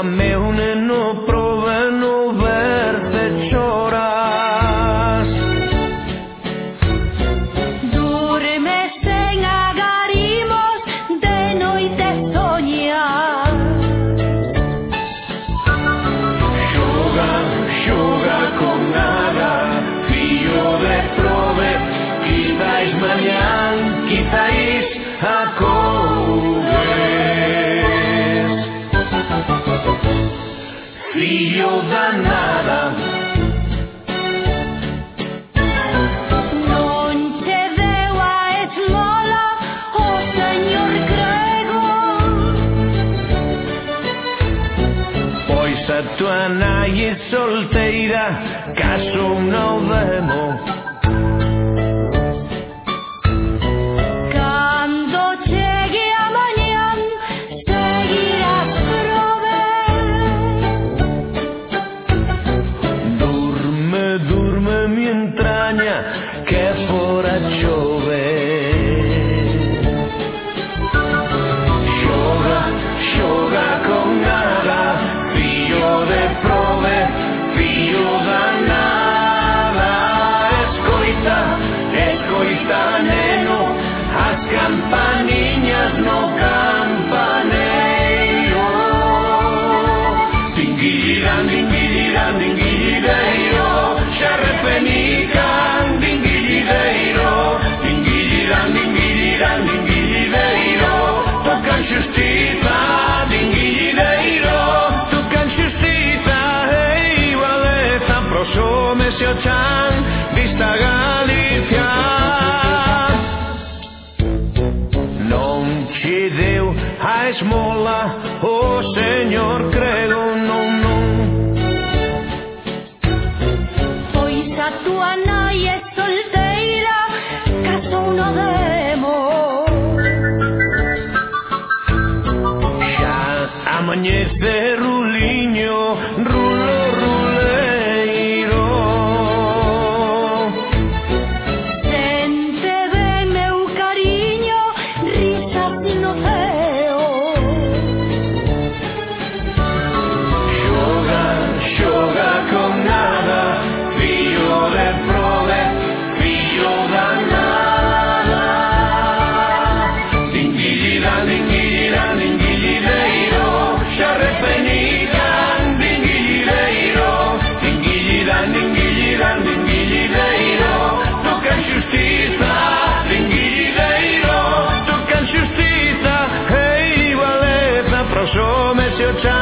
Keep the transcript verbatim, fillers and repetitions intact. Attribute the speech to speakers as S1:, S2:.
S1: a meu neno prova no verte choras.
S2: Durme sen agarimos de noite soñar.
S1: Xoga, xoga con nada, fillo de prove, quizás mañán, quizás acougues. Fillo da nada,
S2: Non te deu a esmola o Señor grego.
S1: pois a tua nai é solteira, caso non demo.
S2: Cando chegue a mañán seguirás prove.
S1: Durme, durme mi entraña, que fora chover. Xoga, xoga con nada, fillo de prove, fillo da nada. Escoita, escoita neno, as campaniñas no campaneiro. Dinguirán, dinguirán, dinguideiro, xa repenican, dinguideiro. Dinguirán, dinguirán, dinguideiro, tocan xustiza, dinguideiro. Tocan xustiza, ei, valeza, prosómese o chan, vista Galicia. Non che deu a esmola o Señor crego, non, non.
S2: Pois a tua nai é solteira, caso uno demo.
S1: Xa amanhece ruliño, rulo, ruleiro.
S2: Sente ben meu cariño, risas no ceo.
S1: Xoga, xoga con nada, fillo de prove, fillo da nada. Dinguirán, dinguirán, dinguideiro, xa repenican, dinguideiro. Dinguirán, dinguirán, dinguideiro, tocan xustiza, dinguideiro. Tocan xustiza, ei, valeza, prosómese o chan.